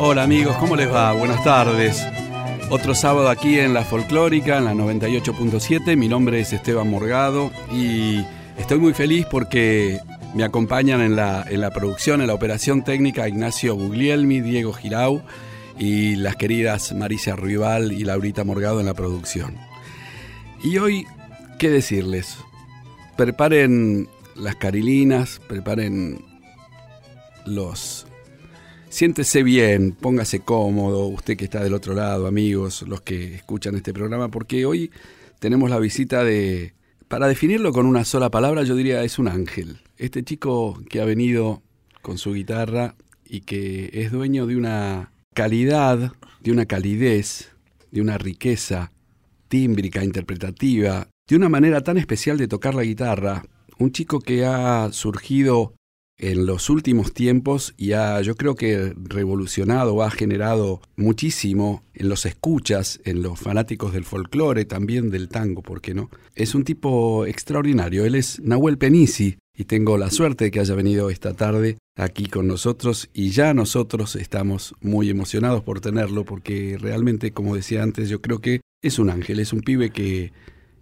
Hola amigos, ¿cómo les va? Buenas tardes. Otro sábado aquí en La Folclórica, en la 98.7. Mi nombre es Esteban Morgado y estoy muy feliz porque me acompañan en la producción, en la operación técnica, Ignacio Guglielmi, Diego Girau y las queridas Marisa Rival y Laurita Morgado en la producción. Y hoy, ¿qué decirles? Preparen las carilinas, preparen los... Siéntese bien, póngase cómodo, usted que está del otro lado, amigos, los que escuchan este programa, porque hoy tenemos la visita de, para definirlo con una sola palabra, yo diría es un ángel. Este chico que ha venido con su guitarra y que es dueño de una calidad, de una calidez, de una riqueza tímbrica, interpretativa, de una manera tan especial de tocar la guitarra. Un chico que ha surgido en los últimos tiempos y yo creo que revolucionado, ha generado muchísimo en los escuchas, en los fanáticos del folclore, también del tango, ¿por qué no? Es un tipo extraordinario, él es Nahuel Penisi y tengo la suerte de que haya venido esta tarde aquí con nosotros y ya nosotros estamos muy emocionados por tenerlo porque realmente, como decía antes, yo creo que es un ángel, es un pibe que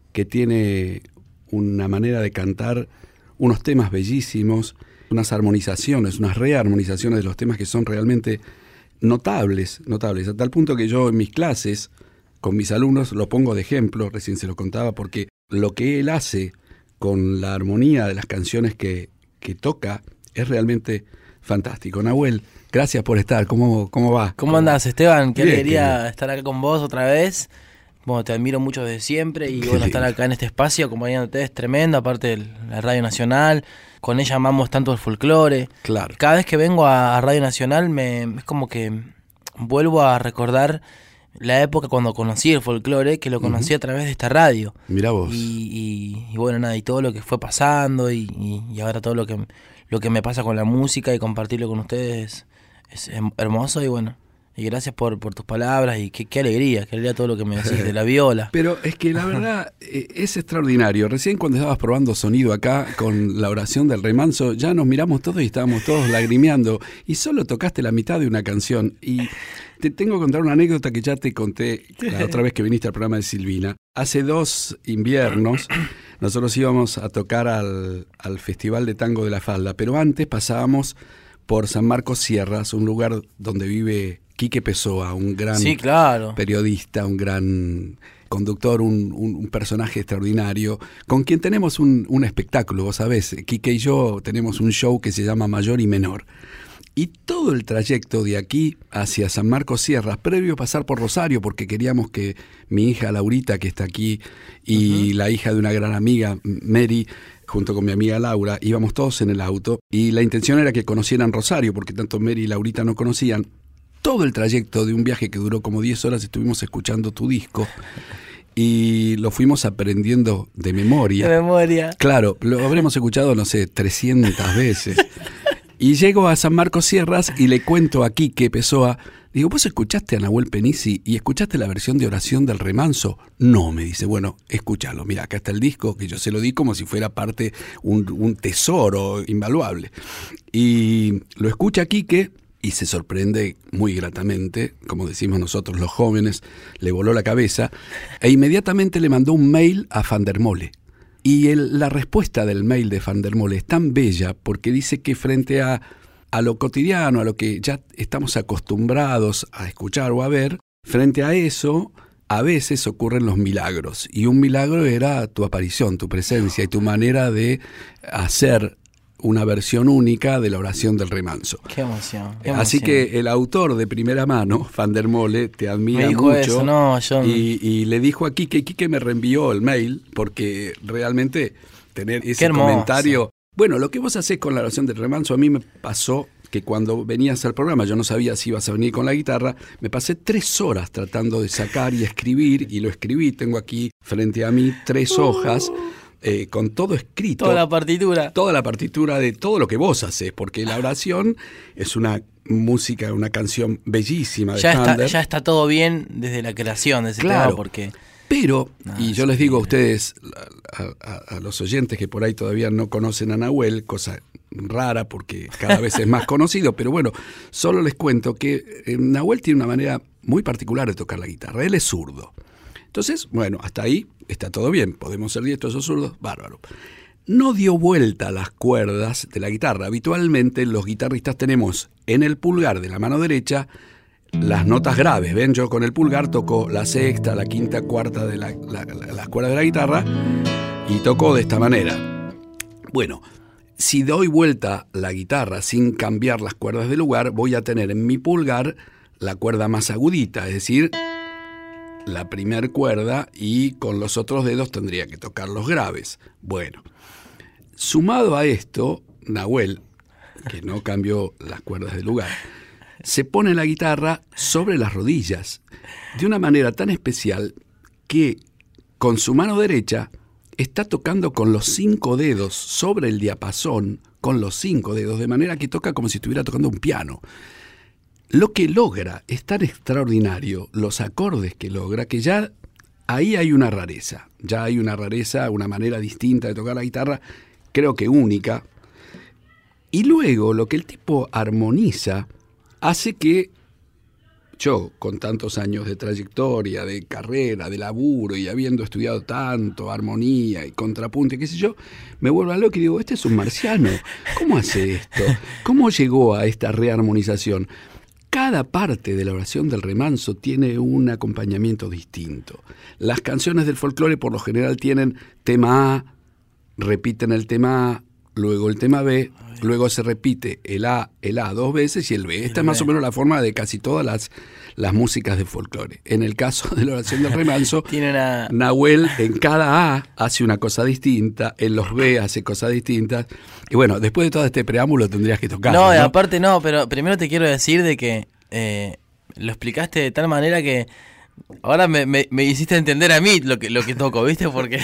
tiene una manera de cantar, unos temas bellísimos, unas armonizaciones, unas rearmonizaciones de los temas que son realmente notables, a tal punto que yo en mis clases, con mis alumnos, lo pongo de ejemplo, recién se lo contaba, porque lo que él hace con la armonía de las canciones que toca es realmente fantástico. Nahuel, gracias por estar, ¿cómo va? ¿Cómo andás, Esteban? Qué Bien, alegría estar acá con vos otra vez. Bueno, te admiro mucho desde siempre y bueno, estar acá en este espacio acompañándote es tremendo, aparte de la Radio Nacional. Con ella amamos tanto el folclore. Claro. Cada vez que vengo a Radio Nacional es como que vuelvo a recordar la época cuando conocí el folclore, que lo conocí a través de esta radio. Mirá vos. Y bueno, nada, y todo lo que fue pasando y ahora todo lo que me pasa con la música y compartirlo con ustedes es hermoso y bueno. Y gracias por tus palabras y qué alegría todo lo que me decís de la viola. Pero es que la verdad es extraordinario. Recién cuando estabas probando sonido acá con la oración del remanso, ya nos miramos todos y estábamos todos lagrimeando. Y solo tocaste la mitad de una canción. Y te tengo que contar una anécdota que ya te conté la otra vez que viniste al programa de Silvina. Hace 2 inviernos nosotros íbamos a tocar al Festival de Tango de la Falda. Pero antes pasábamos por San Marcos Sierras, un lugar donde vive Quique Pessoa, un gran periodista, un gran conductor, un personaje extraordinario, con quien tenemos un espectáculo, vos sabés, Quique y yo tenemos un show que se llama Mayor y Menor. Y todo el trayecto de aquí hacia San Marcos Sierras, previo a pasar por Rosario, porque queríamos que mi hija Laurita, que está aquí, y la hija de una gran amiga, Mary, junto con mi amiga Laura, íbamos todos en el auto, y la intención era que conocieran Rosario, porque tanto Mary y Laurita no conocían. Todo el trayecto de un viaje que duró como 10 horas estuvimos escuchando tu disco y lo fuimos aprendiendo de memoria. De memoria. Claro, lo habremos escuchado, no sé, 300 veces. Y llego a San Marcos Sierras y le cuento a Quique Pessoa, digo, ¿vos escuchaste a Nahuel Penisi y escuchaste la versión de Oración del Remanso? No, me dice, bueno, escúchalo, mira, acá está el disco, que yo se lo di como si fuera parte, un tesoro invaluable. Y lo escucha Quique y se sorprende muy gratamente, como decimos nosotros los jóvenes, le voló la cabeza, e inmediatamente le mandó un mail a Van der Mole. Y la respuesta del mail de Van der Mole es tan bella porque dice que frente a lo cotidiano, a lo que ya estamos acostumbrados a escuchar o a ver, frente a eso a veces ocurren los milagros. Y un milagro era tu aparición, tu presencia y tu manera de hacer una versión única de la Oración del Remanso. Qué emoción. Así que el autor de primera mano, Van der Mole, te admira mucho. Eso, no, yo... y le dijo a Quique, Quique me reenvió el mail, porque realmente tener ese comentario... Bueno, lo que vos hacés con la Oración del Remanso, a mí me pasó que cuando venías al programa, yo no sabía si ibas a venir con la guitarra, me pasé 3 horas tratando de sacar y escribir, y lo escribí, tengo aquí frente a mí 3 hojas, con todo escrito. Toda la partitura. Toda la partitura de todo lo que vos hacés, porque la oración es una música, una canción bellísima de Händel. Ya está todo bien desde la creación de ese tema, porque Pero, y yo les digo a ustedes, a los oyentes que por ahí todavía no conocen a Nahuel, cosa rara porque cada vez es más conocido, pero bueno, solo les cuento que Nahuel tiene una manera muy particular de tocar la guitarra. Él es zurdo. Entonces, bueno, hasta ahí está todo bien. Podemos ser diestros o zurdos, bárbaro. No dio vuelta a las cuerdas de la guitarra. Habitualmente los guitarristas tenemos en el pulgar de la mano derecha las notas graves. Ven, yo con el pulgar toco la sexta, la quinta, cuarta de las cuerdas de la guitarra y toco de esta manera. Bueno, si doy vuelta la guitarra sin cambiar las cuerdas de lugar, voy a tener en mi pulgar la cuerda más agudita, es decir, la primer cuerda, y con los otros dedos tendría que tocar los graves. Bueno, sumado a esto, Nahuel, que no cambió las cuerdas de lugar, se pone la guitarra sobre las rodillas de una manera tan especial que con su mano derecha está tocando con los 5 dedos sobre el diapasón, con los 5 dedos, de manera que toca como si estuviera tocando un piano. Lo que logra es tan extraordinario, los acordes que logra, que ya ahí hay una rareza. Ya hay una rareza, una manera distinta de tocar la guitarra, creo que única. Y luego lo que el tipo armoniza hace que yo, con tantos años de trayectoria, de carrera, de laburo y habiendo estudiado tanto armonía y contrapunto y qué sé yo, me vuelvo loco y digo, este es un marciano. ¿Cómo hace esto? ¿Cómo llegó a esta rearmonización? Cada parte de la oración del remanso tiene un acompañamiento distinto. Las canciones del folclore por lo general tienen tema A, repiten el tema A, luego el tema B, luego se repite el A 2 veces y el B. Esta es más o menos la forma de casi todas las músicas de folclore. En el caso de la oración del remanso, Nahuel en cada A hace una cosa distinta, en los B hace cosas distintas. Y bueno, después de todo este preámbulo tendrías que tocar. No, aparte no, pero primero te quiero decir de que lo explicaste de tal manera que ahora me hiciste entender a mí lo que toco, ¿viste? Porque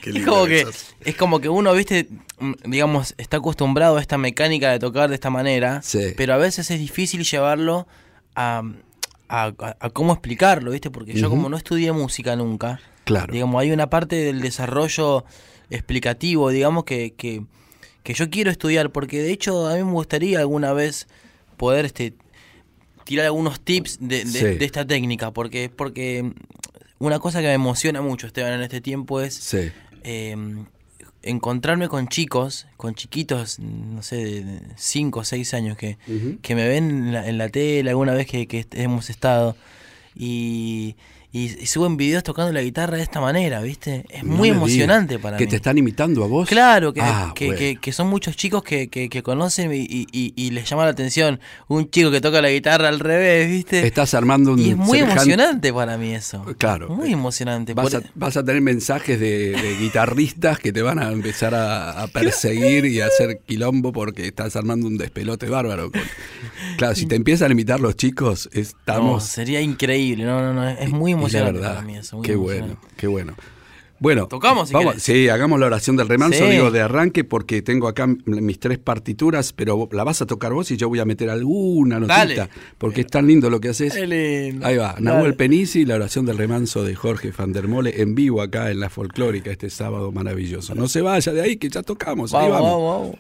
es como que uno, ¿viste? Digamos, está acostumbrado a esta mecánica de tocar de esta manera, sí, pero a veces es difícil llevarlo a cómo explicarlo, ¿viste? Porque yo como no estudié música nunca, claro, digamos, hay una parte del desarrollo explicativo, digamos, que yo quiero estudiar, porque de hecho a mí me gustaría alguna vez poder tirar algunos tips de esta técnica, porque una cosa que me emociona mucho, Esteban, en este tiempo es encontrarme con chiquitos, no sé, de 5 o 6 años que me ven en la tele alguna vez que hemos estado y suben videos tocando la guitarra de esta manera, ¿viste? Es muy emocionante para mí. ¿Que te están imitando a vos? Claro, que son muchos chicos que conocen y les llama la atención un chico que toca la guitarra al revés, ¿viste? Estás armando un... Y es muy emocionante para mí eso. Claro. Muy emocionante. Vas a tener mensajes de guitarristas que te van a empezar a perseguir y a hacer quilombo porque estás armando un despelote bárbaro. Claro, si te empiezan a imitar los chicos, estamos... No, sería increíble. No, es muy emocionante. La verdad, para mí eso, qué bueno. Bueno, tocamos si vamos, sí, hagamos la oración del remanso, digo, de arranque, porque tengo acá mis 3 partituras, pero la vas a tocar vos y yo voy a meter alguna notita, dale, porque es tan lindo lo que haces. Ahí va, Nahuel Penisi, la oración del remanso de Jorge Van der Mole, en vivo acá en la Folclórica este sábado maravilloso. No se vaya de ahí que ya tocamos, ahí vamos. Vamos.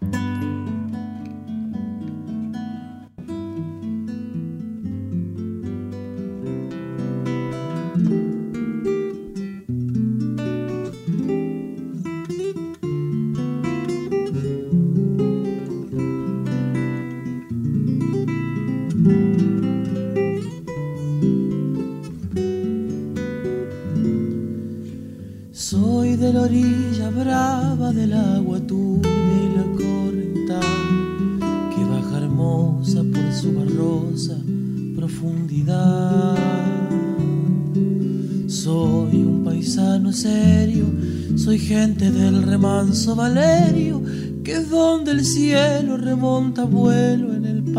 Soy de la orilla brava del agua turbia y la correntada que baja hermosa por su barrosa profundidad. Soy un paisano serio, soy gente del remanso Valerio, que es donde el cielo remonta vuelo en el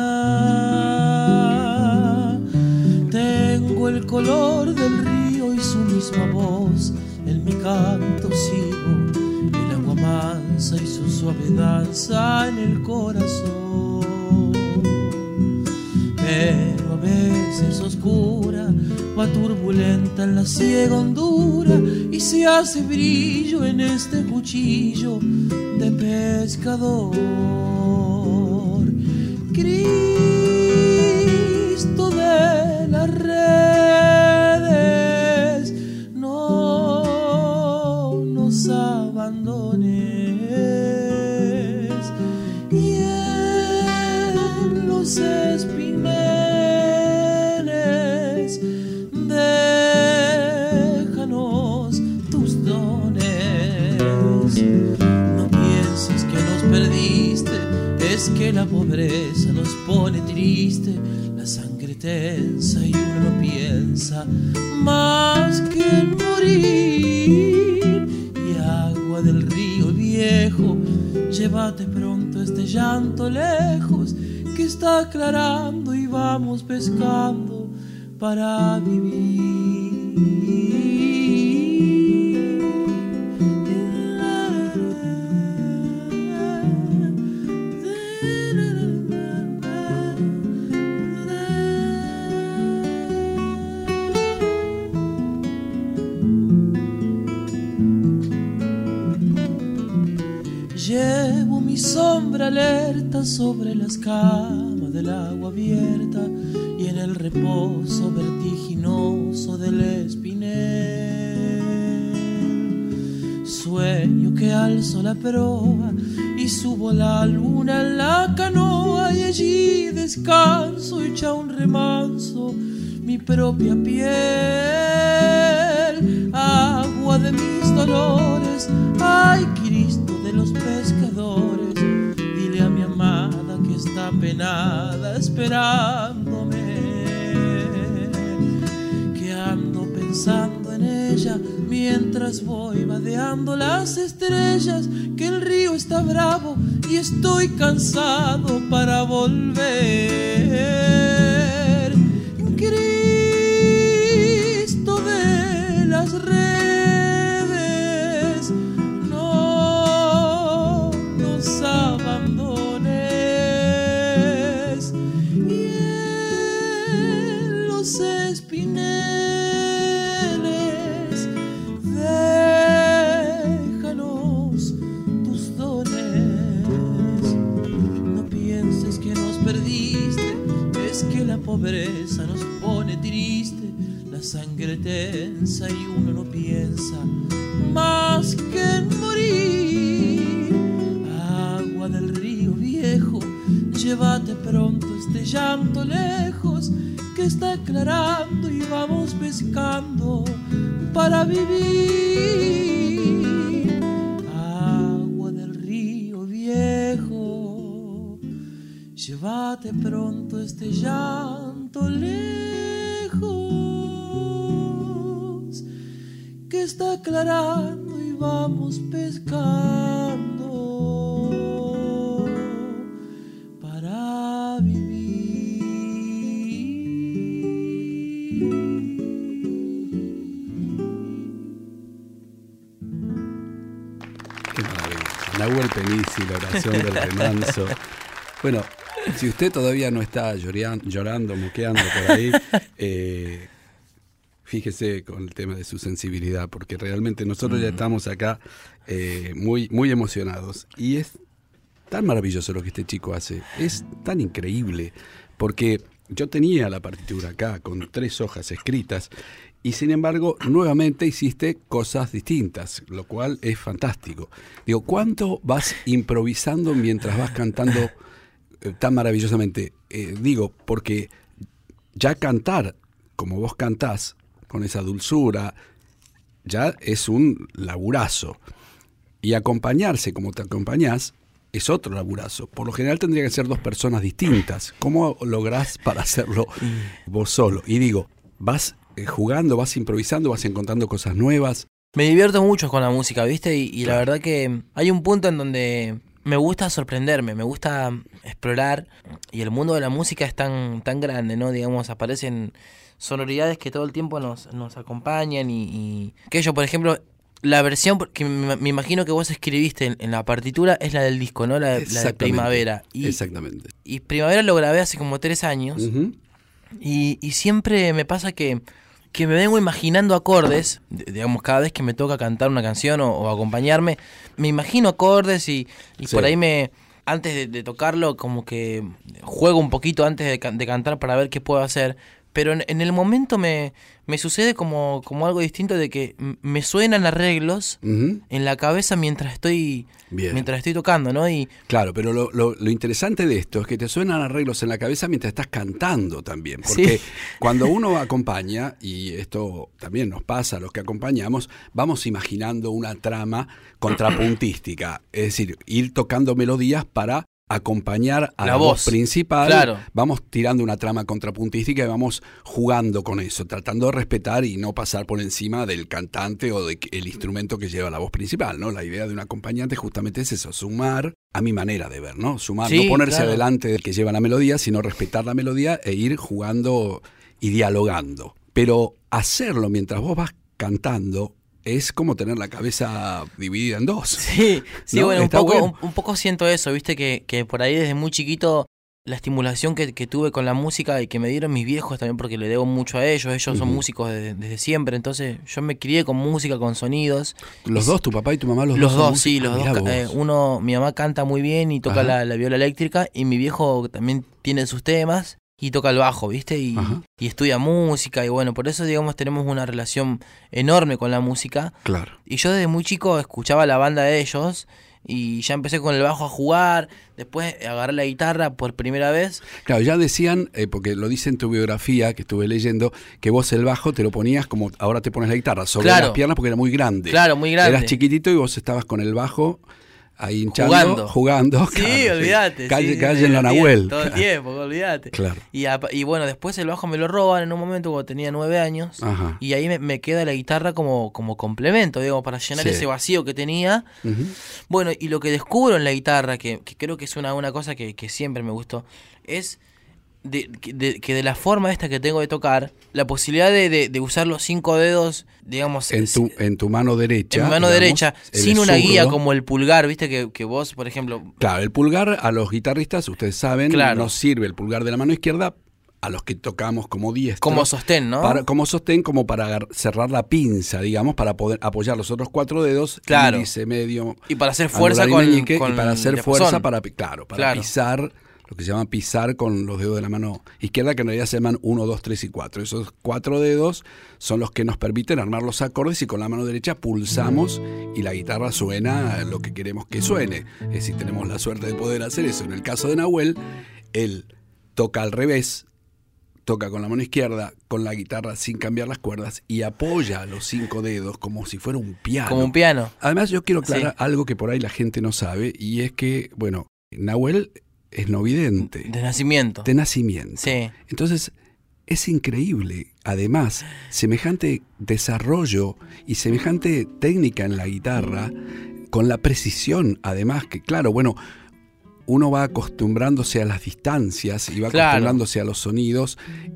Paraná. Tengo el color del río y su misma voz, en mi canto sigo el agua mansa y su suave danza en el corazón. Pero a ves, es oscura, va turbulenta en la ciega hondura y se hace brillo en este cuchillo de pescador. Cristo de las redes, no nos abandones, y en los espineles déjanos tus dones. No pienses que nos perdiste, es que la pobreza nos pone triste, la sangre tensa y uno no piensa más que en morir. Y agua del río viejo, llévate pronto este llanto lejos, que está aclarando y vamos pescando para vivir. Llevo mi sombra alerta sobre las camas del agua abierta y en el reposo vertiginoso del espinel. Sueño que alzo la proa y subo la luna en la canoa y allí descanso hecha un remanso mi propia piel. Agua de mis dolores, ay Cristo de los pescadores, dile a mi amada que está penada esperándome, que ando pensando en ella mientras voy vadeando las estrellas, que el río está bravo y estoy cansado para volver. Cristo de las redes, no nos abandones, y en los espineles déjanos tus dones. No pienses que nos perdiste, es que la pobreza nos pone triste, la sangre tensa y uno no piensa más que en morir. Agua del río viejo, llévate pronto este llanto lejos, que está aclarando y vamos pescando para vivir. Agua del río viejo, llévate pronto este llanto lejos, que está aclarando y vamos pescando para vivir. Qué maravilla. Nahuel Penici, la oración del remanso. Bueno, si usted todavía no está llorando, moqueando por ahí, fíjese con el tema de su sensibilidad, porque realmente nosotros ya estamos acá muy, muy emocionados. Y es tan maravilloso lo que este chico hace, es tan increíble, porque yo tenía la partitura acá con 3 hojas escritas, y sin embargo, nuevamente hiciste cosas distintas, lo cual es fantástico. Digo, ¿cuánto vas improvisando mientras vas cantando tan maravillosamente? Digo, porque ya cantar como vos cantás, con esa dulzura, ya es un laburazo. Y acompañarse como te acompañás es otro laburazo. Por lo general tendría que ser 2 personas distintas. ¿Cómo lográs para hacerlo vos solo? Y digo, vas jugando, vas improvisando, vas encontrando cosas nuevas. Me divierto mucho con la música, ¿viste? Y la verdad que hay un punto en donde me gusta sorprenderme, me gusta explorar, y el mundo de la música es tan grande, ¿no? Digamos, aparecen sonoridades que todo el tiempo nos acompañan y que yo, por ejemplo, la versión que me imagino que vos escribiste en la partitura es la del disco, ¿no? La de Primavera. Exactamente. Y Primavera lo grabé hace como 3 años. Uh-huh. Y siempre me pasa que me vengo imaginando acordes, digamos, cada vez que me toca cantar una canción o acompañarme, me imagino acordes y Sí. por ahí antes de tocarlo, como que juego un poquito antes de cantar para ver qué puedo hacer. Pero en el momento me sucede como algo distinto, de que me suenan arreglos Ujú. en la cabeza mientras estoy Bien. tocando, ¿no? Y Claro, pero lo interesante de esto es que te suenan arreglos en la cabeza mientras estás cantando también. Porque Sí. cuando uno acompaña, y esto también nos pasa a los que acompañamos, vamos imaginando una trama contrapuntística. Es decir, ir tocando melodías para acompañar a La la voz voz, principal. claro. Vamos tirando una trama contrapuntística y vamos jugando con eso, tratando de respetar y no pasar por encima del cantante o del instrumento que lleva la voz principal, ¿no? La idea de un acompañante justamente es eso, sumar, a mi manera de ver, ¿no? Sumar, Sí, no ponerse claro. adelante del que lleva la melodía, sino respetar la melodía e ir jugando y dialogando. Pero hacerlo mientras vos vas cantando es como tener la cabeza dividida en dos. sí, ¿No? bueno, Está bueno. un poco siento eso, viste, que por ahí desde muy chiquito la estimulación que tuve con la música y que me dieron mis viejos también, porque le debo mucho a ellos son Ujú. músicos desde siempre, entonces yo me crié con música, con sonidos. Los dos, tu papá y tu mamá, los Los dos. son dos, sí, músicos. los Mirá dos. vos. Mi mamá canta muy bien y toca Ajá. la viola eléctrica, y mi viejo también tiene sus temas y toca el bajo, ¿viste? Ajá. Y estudia música, y bueno, por eso, digamos, tenemos una relación enorme con la música. Claro. Y yo desde muy chico escuchaba la banda de ellos y ya empecé con el bajo a jugar, después agarré la guitarra por primera vez. Claro, ya decían, porque lo dice en tu biografía que estuve leyendo, que vos el bajo te lo ponías como ahora te pones la guitarra, sobre Claro. las piernas porque era muy grande. Claro, muy grande. Eras chiquitito y vos estabas con el bajo ahí hinchando, jugando. Sí, claro, olvídate. Calle, sí, calle en la todo el Nahuel. tiempo, todo el tiempo, olvídate. Claro. Y bueno, después el bajo me lo roban en un momento cuando tenía 9 años. Ajá. Y ahí me queda la guitarra como complemento, digamos, para llenar Sí. ese vacío que tenía. Ujú. Bueno, y lo que descubro en la guitarra, que creo que es una cosa que siempre me gustó, es que de la forma esta que tengo de tocar, la posibilidad de usar los 5 dedos, digamos, En tu mano derecha. en mi mano digamos, derecha, el sin una guía zurdo. como el pulgar, viste que vos, por ejemplo... Claro, el pulgar a los guitarristas, ustedes saben, Claro. nos sirve el pulgar de la mano izquierda a los que tocamos como diestros. Como sostén, ¿no? Como sostén, como para cerrar la pinza, digamos, para poder apoyar los otros 4 dedos, Claro. índice, medio, Y para hacer fuerza anular y con meñique, y para hacer el fuerza diapasón. para Claro. pisar, lo que se llama pisar con los dedos de la mano izquierda, que en realidad se llaman 1, 2, 3 y 4. Esos 4 dedos son los que nos permiten armar los acordes y con la mano derecha pulsamos y la guitarra suena lo que queremos que suene. Es decir, tenemos la suerte de poder hacer eso. En el caso de Nahuel, él toca al revés, toca con la mano izquierda, con la guitarra sin cambiar las cuerdas y apoya los 5 dedos como si fuera un piano. Como un piano. Además, yo quiero aclarar Sí. algo que por ahí la gente no sabe, y es que, bueno, Nahuel es no vidente, De nacimiento. de nacimiento. Sí. Entonces, es increíble, además, semejante desarrollo y semejante técnica en la guitarra, con la precisión, además, que claro, bueno, uno va acostumbrándose a las distancias y va Claro. acostumbrándose a los sonidos,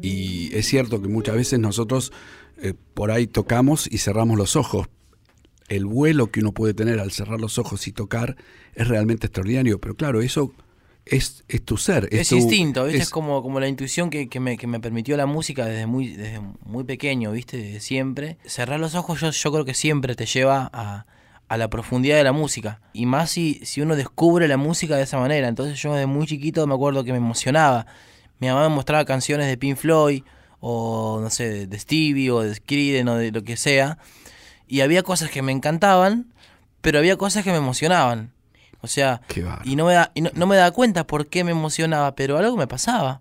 y es cierto que muchas veces nosotros por ahí tocamos y cerramos los ojos. El vuelo que uno puede tener al cerrar los ojos y tocar es realmente extraordinario, pero claro, eso es tu ser. Es tu- instinto, ¿viste? Es como la intuición que me permitió la música desde muy pequeño, ¿viste? Desde siempre. Cerrar los ojos yo creo que siempre te lleva a la profundidad de la música. Y más si uno descubre la música de esa manera. Entonces yo desde muy chiquito me acuerdo que me emocionaba. Mi mamá me mostraba canciones de Pink Floyd, o no sé, de Stevie, o de Creedence, o de lo que sea. Y había cosas que me encantaban, pero había cosas que me emocionaban. O sea, Qué bárbaro. y no me daba cuenta por qué me emocionaba, pero algo me pasaba.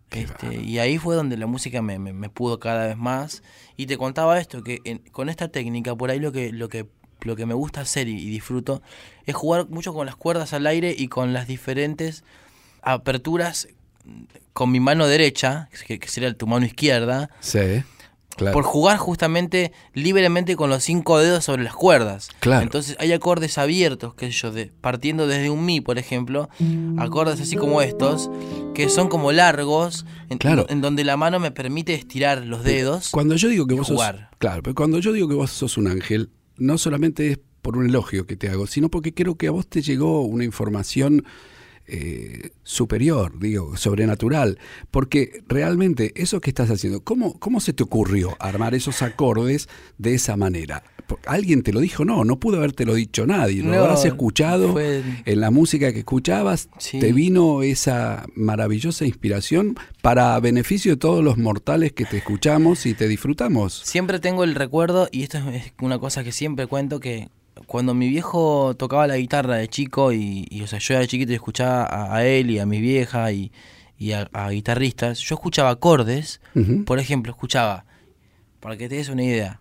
Y ahí fue donde la música me pudo cada vez más. Y te contaba esto, que con esta técnica, por ahí lo que me gusta hacer y disfruto es jugar mucho con las cuerdas al aire y con las diferentes aperturas con mi mano derecha, que sería tu mano izquierda, Sí, claro. por jugar justamente libremente con los 5 dedos sobre las cuerdas. Claro. Entonces hay acordes abiertos, qué sé yo, partiendo desde un mi, por ejemplo, acordes así como estos, que son como largos, Claro. en donde la mano me permite estirar los dedos. Cuando yo digo que vos sos, jugar. claro, pero cuando yo digo que vos sos un ángel, no solamente es por un elogio que te hago, sino porque creo que a vos te llegó una información superior, digo, sobrenatural, porque realmente eso que estás haciendo, ¿cómo se te ocurrió armar esos acordes de esa manera? ¿Alguien te lo dijo? No pudo habértelo dicho nadie. Lo habrás escuchado en la música que escuchabas. Sí. Te vino esa maravillosa inspiración para beneficio de todos los mortales que te escuchamos y te disfrutamos. Siempre tengo el recuerdo, y esto es una cosa que siempre cuento, que cuando mi viejo tocaba la guitarra de chico y o sea, yo era chiquito y escuchaba a él y a mi vieja y a guitarristas, yo escuchaba acordes. Por ejemplo, escuchaba, para que te des una idea,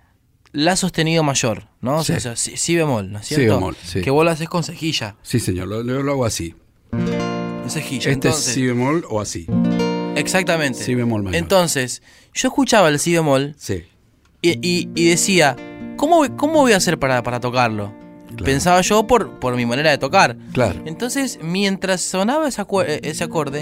la sostenido mayor, ¿no? Sí. O sea, si bemol, ¿no es cierto? Si bemol, sí. Que vos lo haces con cejilla. Sí, señor, lo hago así. Cejilla. Entonces, es si bemol o así. Exactamente. Si bemol mayor. Entonces, yo escuchaba el si bemol, sí, y decía, ¿cómo voy a hacer para tocarlo? Claro. Pensaba yo por mi manera de tocar. Claro. Entonces, mientras sonaba ese acorde,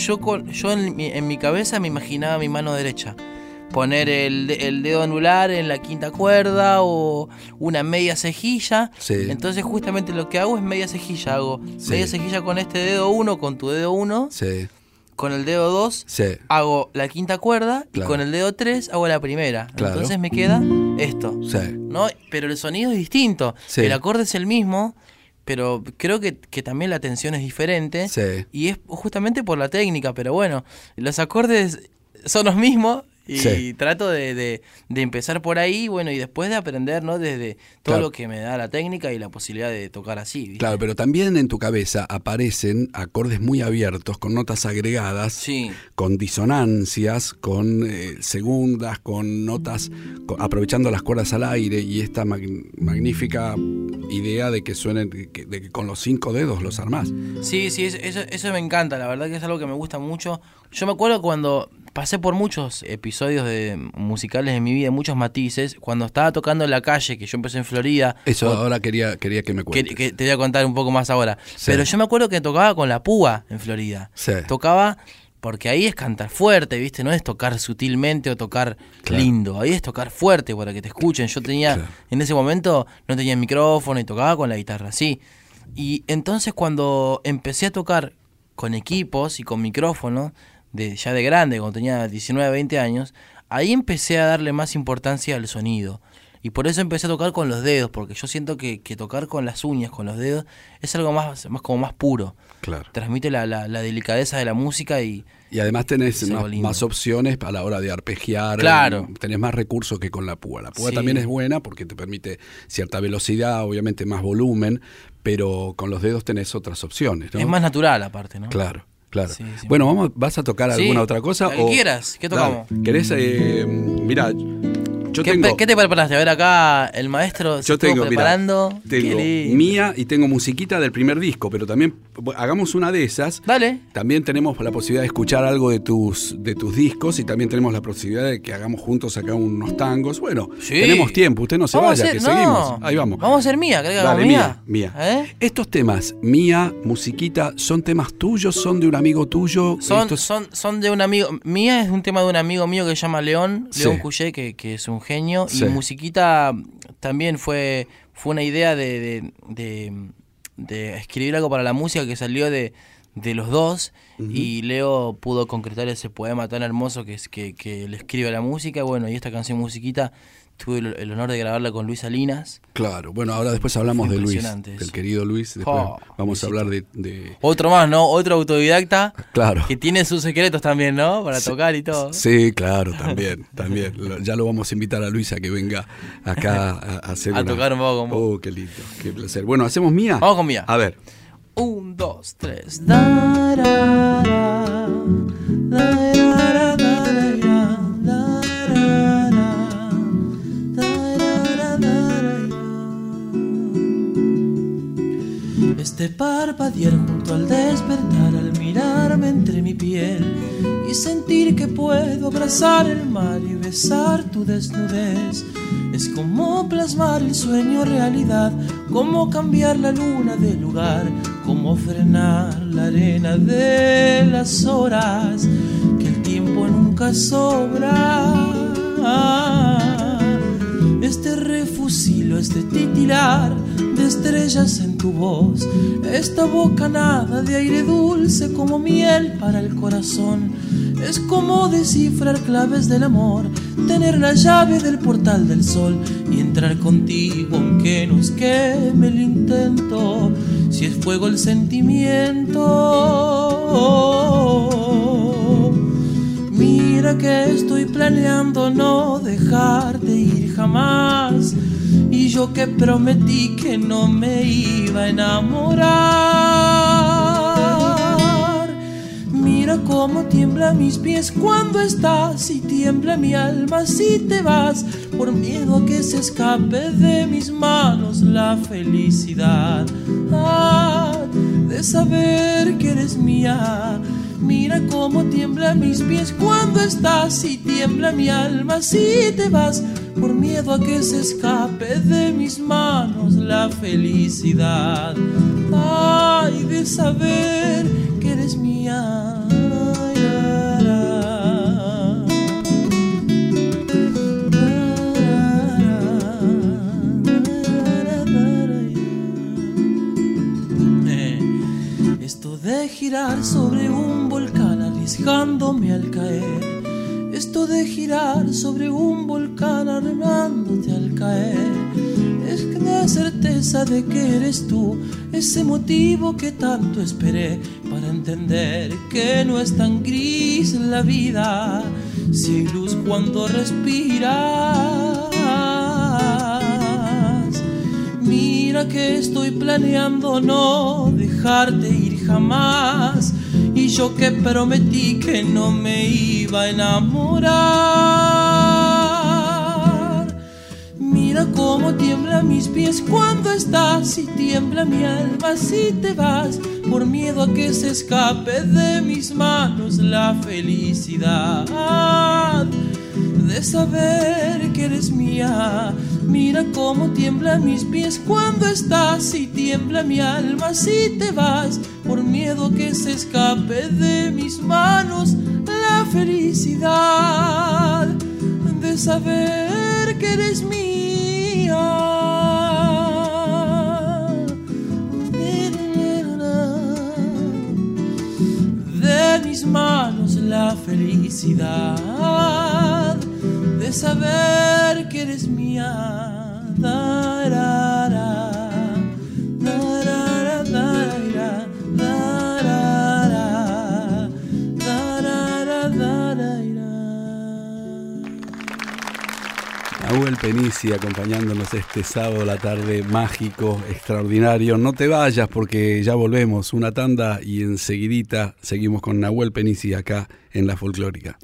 yo en mi cabeza me imaginaba mi mano derecha. Poner el dedo anular en la quinta cuerda o una media cejilla. Sí. Entonces justamente lo que hago es media cejilla. Hago media cejilla con este dedo 1, con tu dedo 1. Sí. Con el dedo 2 hago la quinta cuerda, claro. Y con el dedo 3 hago la primera. Claro. Entonces me queda esto. Sí. ¿No? Pero el sonido es distinto. Sí. El acorde es el mismo, pero creo que también la tensión es diferente. Sí. Y es justamente por la técnica. Pero bueno, los acordes son los mismos. Y trato de empezar por ahí, bueno, y después de aprender, ¿no? Desde todo lo que me da la técnica y la posibilidad de tocar así, ¿viste? Claro, pero también en tu cabeza aparecen acordes muy abiertos, con notas agregadas, con disonancias, con segundas, con notas, aprovechando las cuerdas al aire, y esta magnífica idea de que suenen, de que con los 5 dedos los armás. Sí, eso me encanta, la verdad que es algo que me gusta mucho. Yo me acuerdo cuando pasé por muchos episodios musicales en mi vida, muchos matices. Cuando estaba tocando en la calle, que yo empecé en Florida. Eso ahora quería que me cuentes. Que te voy a contar un poco más ahora. Sí. Pero yo me acuerdo que tocaba con la púa en Florida. Sí. Tocaba, porque ahí es cantar fuerte, ¿viste? No es tocar sutilmente o tocar lindo. Ahí es tocar fuerte para que te escuchen. Yo tenía, en ese momento, no tenía micrófono y tocaba con la guitarra así. Y entonces cuando empecé a tocar con equipos y con micrófono, ya de grande, cuando tenía 19, 20 años, ahí empecé a darle más importancia al sonido. Y por eso empecé a tocar con los dedos, porque yo siento que tocar con las uñas, con los dedos, es algo más como más puro. Claro. Transmite la delicadeza de la música y además tenés más opciones a la hora de arpegiar. Claro. Tenés más recursos que con la púa. La púa también es buena porque te permite cierta velocidad, obviamente más volumen, pero con los dedos tenés otras opciones, ¿no? Es más natural aparte, ¿no? Claro. Bueno, ¿vas a tocar alguna otra cosa? La que quieras, ¿qué tocamos? ¿Querés? Mirá, ¿Qué te preparaste? A ver, acá el maestro yo tengo preparando. Tengo mía y tengo musiquita del primer disco, pero también hagamos una de esas. Dale. También tenemos la posibilidad de escuchar algo de tus discos, y también tenemos la posibilidad de que hagamos juntos acá unos tangos. Bueno, tenemos tiempo, usted no se vaya, seguimos. Ahí vamos. Vamos a hacer mía, ¿crees que hagamos mía? ¿Eh? Estos temas, mía, musiquita, ¿son temas tuyos? ¿Son de un amigo tuyo? Son de un amigo. Mía es un tema de un amigo mío que se llama León Cuché, que es un genio. Y musiquita también fue una idea de escribir algo para la música que salió de los dos. Y Leo pudo concretar ese poema tan hermoso que le escribe a la música. Bueno, y esta canción musiquita tuve el honor de grabarla con Luis Salinas. Claro, bueno, ahora después hablamos de Luis, del querido Luis. Después vamos a hablar de... Otro más, ¿no? Otro autodidacta. Claro. Que tiene sus secretos también, ¿no? Para tocar y todo. Sí, claro, también. Ya lo vamos a invitar a Luis a que venga acá a hacer tocar un poco con vos. Oh, qué lindo, qué placer. Bueno, ¿hacemos mía? Vamos con mía. A ver. 1, 2, 3. Este parpadear junto al despertar, al mirarme entre mi piel y sentir que puedo abrazar el mar y besar tu desnudez, es como plasmar el sueño realidad, como cambiar la luna de lugar, como frenar la arena de las horas, que el tiempo nunca sobra. este refusilo, este titilar de estrellas en tu voz, esta bocanada de aire dulce como miel para el corazón. Es como descifrar claves del amor, tener la llave del portal del sol y entrar contigo aunque nos queme el intento. Si es fuego el sentimiento, mira que estoy planeando no dejarte ir jamás, y yo que prometí que no me iba a enamorar. Mira cómo tiemblan mis pies cuando estás y tiembla mi alma si te vas, por miedo a que se escape de mis manos la felicidad de saber que eres mía. Mira cómo tiemblan mis pies cuando estás y tiembla mi alma si te vas, por miedo a que se escape de mis manos la felicidad de saber que eres mía. Esto de girar sobre un volcán arriesgándome al caer, esto de girar sobre un volcán armándote al caer, es la certeza de que eres tú, ese motivo que tanto esperé para entender que no es tan gris la vida, si hay luz cuando respiras. Mira que estoy planeando no dejarte ir jamás, y yo que prometí que no me iba a enamorar. Mira cómo tiemblan mis pies cuando estás y tiembla mi alma si te vas, por miedo a que se escape de mis manos la felicidad de saber que eres mía. Mira cómo tiemblan mis pies cuando estás y tiembla mi alma si te vas, por miedo que se escape de mis manos la felicidad de saber que eres mía. De mis manos la felicidad de saber que eres mía. Nahuel Penici acompañándonos este sábado a la tarde mágico, extraordinario. No te vayas porque ya volvemos, una tanda y enseguidita seguimos con Nahuel Penici acá en La Folclórica.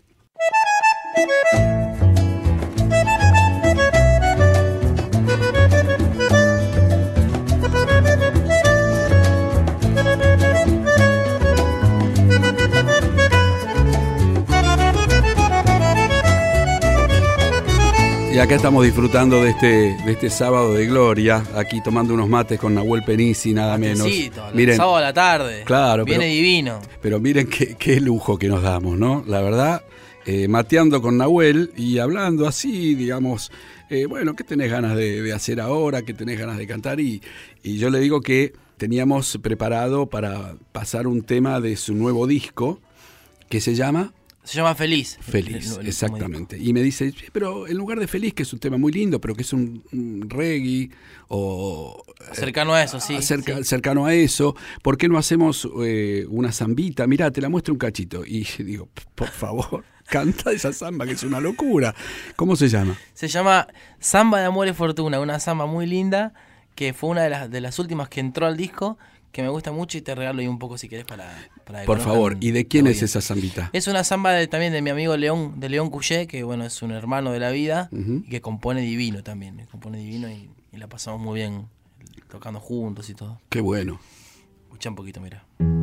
Y acá estamos disfrutando de este sábado de gloria, aquí tomando unos mates con Nahuel Penici, nada menos. Miren, sábado a la tarde. Claro, viene divino. Pero miren qué lujo que nos damos, ¿no? La verdad, mateando con Nahuel y hablando así, digamos, bueno, ¿qué tenés ganas de hacer ahora? ¿Qué tenés ganas de cantar? Y yo le digo que teníamos preparado para pasar un tema de su nuevo disco que se llama... Se llama Feliz. Feliz, exactamente. Y me dice, pero en lugar de Feliz, que es un tema muy lindo, pero que es un reggae o... cercano a eso, sí. Cercano a eso, ¿por qué no hacemos una zambita? Mirá, te la muestro un cachito. Y digo, por favor, canta esa zamba, que es una locura. ¿Cómo se llama? Se llama Zamba de Amor y Fortuna, una zamba muy linda, que fue una de las últimas que entró al disco, que me gusta mucho, y te regalo ahí un poco si querés para por favor. ¿Y de quién es esa zambita? Es una zamba también de mi amigo León, de León Cuyé, que bueno, es un hermano de la vida, y que compone divino también. Compone divino y la pasamos muy bien tocando juntos y todo. Qué bueno. Escucha un poquito, mira.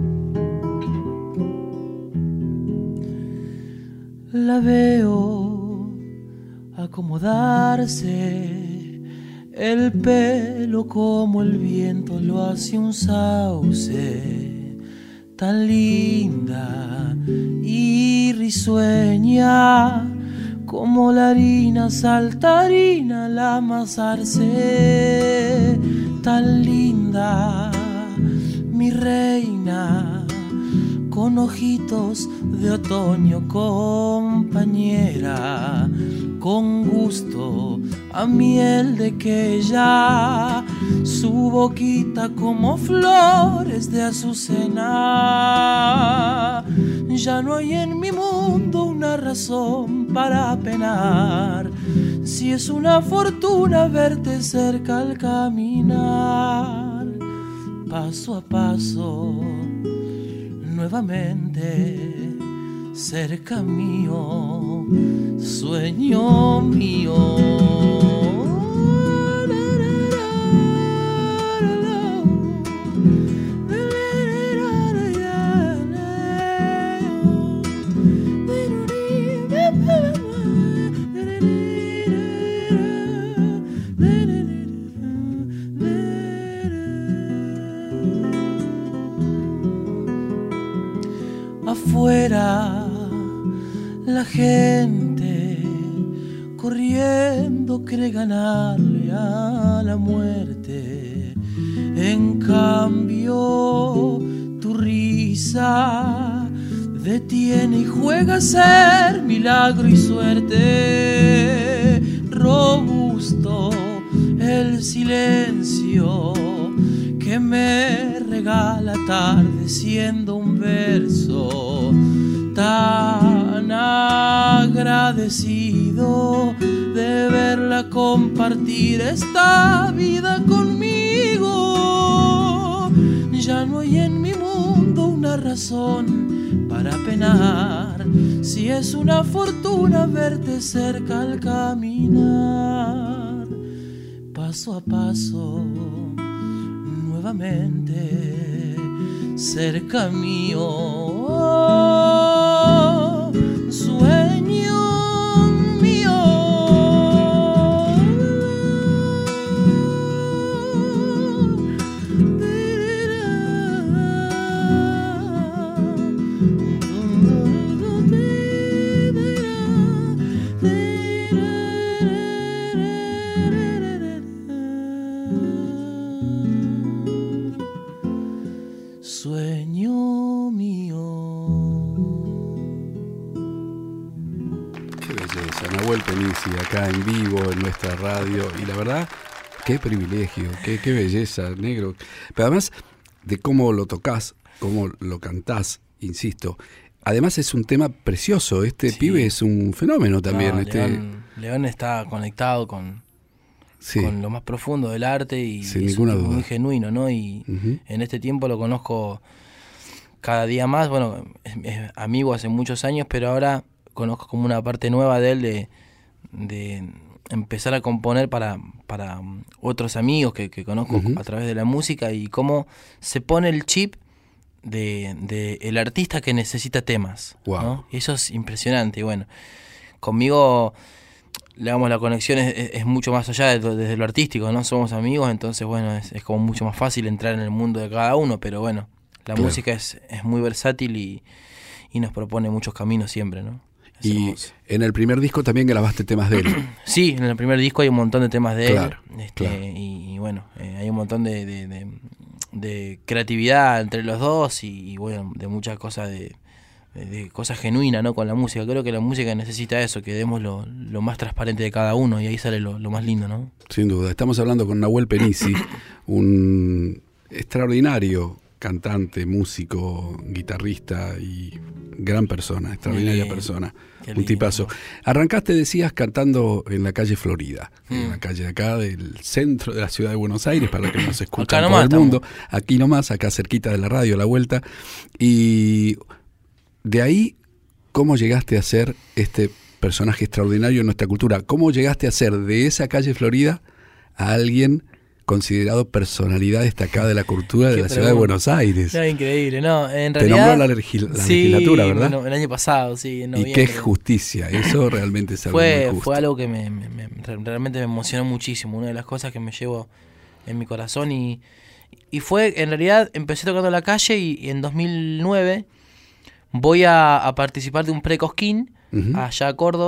La veo acomodarse, el pelo como el viento lo hace un sauce, tan linda y risueña, como la harina saltarina al amasarse, tan linda, mi reina, con ojitos de otoño, compañera, con gusto a miel de queya, su boquita como flores de azucena. Ya no hay en mi mundo una razón para penar, si es una fortuna verte cerca al caminar, paso a paso, nuevamente cerca mío, sueño mío. Afuera la gente corriendo cree ganarle a la muerte. En cambio tu risa detiene y juega a ser milagro y suerte. Robusto el silencio que me regala atardeciendo un verso, tan agradecido de verla compartir esta vida conmigo. Ya no hay en mi mundo una razón para penar, si es una fortuna verte cerca al caminar, paso a paso, nuevamente cerca mío, sueño mío. Sueño mío. Qué belleza, Nahuel Penici, acá en vivo en nuestra radio. Y la verdad, qué privilegio, qué belleza, negro. Pero además de cómo lo tocas, cómo lo cantás, insisto. Además es un tema precioso. Este pibe es un fenómeno también. León está conectado con lo más profundo del arte y sin es ninguna un tipo duda. muy genuino, ¿no? Y en este tiempo lo conozco cada día más. Bueno, es amigo hace muchos años, pero ahora conozco como una parte nueva de él de empezar a componer para otros amigos que conozco a través de la música, y cómo se pone el chip de el artista que necesita temas, wow, ¿no? Y eso es impresionante. Y bueno, conmigo, digamos, la conexión es mucho más allá desde lo artístico, ¿no? Somos amigos, entonces bueno, es como mucho más fácil entrar en el mundo de cada uno, pero bueno, la música es muy versátil y nos propone muchos caminos siempre, ¿no? Es y hermoso. En el primer disco también grabaste temas de él. Sí, en el primer disco hay un montón de temas de claro, él, claro. Y bueno, hay un montón de creatividad entre los dos y bueno, de muchas cosas de cosas genuinas, ¿no? Con la música. Creo que la música necesita eso, que demos lo más transparente de cada uno, y ahí sale lo más lindo, ¿no? Sin duda. Estamos hablando con Nahuel Penici, un extraordinario cantante, músico, guitarrista y gran persona, extraordinaria persona. Un tipazo. Arrancaste, decías, cantando en la calle Florida, en la calle de acá del centro de la ciudad de Buenos Aires, para que nos escuchen todo el mundo. Aquí nomás, acá cerquita de la radio, a la vuelta. Y de ahí, ¿cómo llegaste a ser este personaje extraordinario en nuestra cultura? ¿Cómo llegaste a ser de esa calle Florida a alguien considerado personalidad destacada de la cultura de la ciudad de Buenos Aires? No, increíble, ¿no? En Te realidad, nombró la legislatura, ¿verdad? Bueno, el año pasado, sí, en noviembre. Y qué justicia, eso realmente es algo muy justo. Fue algo que realmente me emocionó muchísimo, una de las cosas que me llevo en mi corazón, y fue, en realidad, empecé tocando en la calle y en 2009 voy a participar de un pre-Cosquín allá a Córdoba,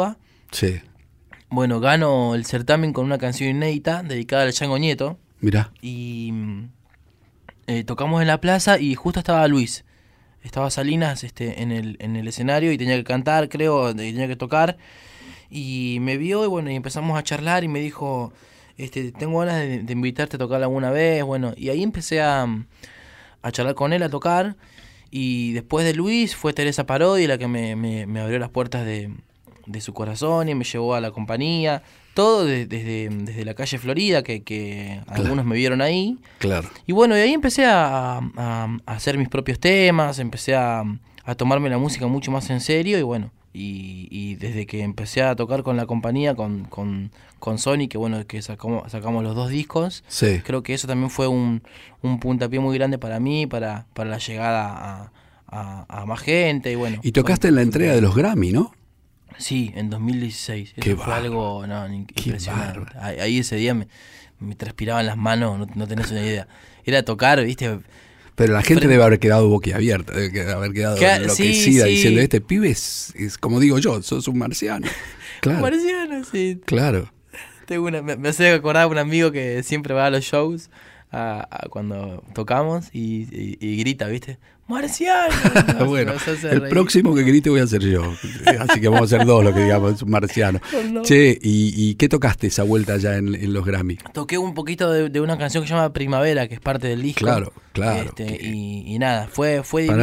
Sí. Bueno, gano el certamen con una canción inédita dedicada al Chango Nieto. Mirá. Y tocamos en la plaza y justo estaba Luis. Estaba Salinas en el escenario y tenía que cantar, creo, tenía que tocar. Y me vio y bueno, y empezamos a charlar y me dijo, tengo ganas de invitarte a tocar alguna vez. Bueno, y ahí empecé a charlar con él, a tocar. Y después de Luis fue Teresa Parodi la que me abrió las puertas de su corazón y me llevó a la compañía. Todo desde la calle Florida, que algunos me vieron ahí. Claro. Y bueno, y ahí empecé a hacer mis propios temas, empecé a tomarme la música mucho más en serio y bueno, y desde que empecé a tocar con la compañía, con Sony, que bueno, que sacamos los 2 discos, Sí. creo que eso también fue un puntapié muy grande para mí, para la llegada a más gente y bueno. Y tocaste en la entrega de los Grammy, ¿no? Sí, en 2016. Qué Eso fue algo impresionante. Ahí ese día me transpiraban las manos, no tenés una idea. Era tocar, ¿viste? Pero la gente debe haber quedado boquiabierta, debe haber quedado enloquecida sí. diciendo, este pibe es como digo yo, sos un marciano. Claro. Un marciano, sí. Claro. Me hace acordar un amigo que siempre va a los shows cuando tocamos y grita, ¿viste? ¡Marciano! Bueno, el próximo que grite voy a ser yo. Así que vamos a ser 2 los que digamos un marciano. No. Che, ¿y qué tocaste esa vuelta allá en los Grammy? Toqué un poquito de una canción que se llama Primavera, que es parte del disco. Claro. Y nada, fue divino.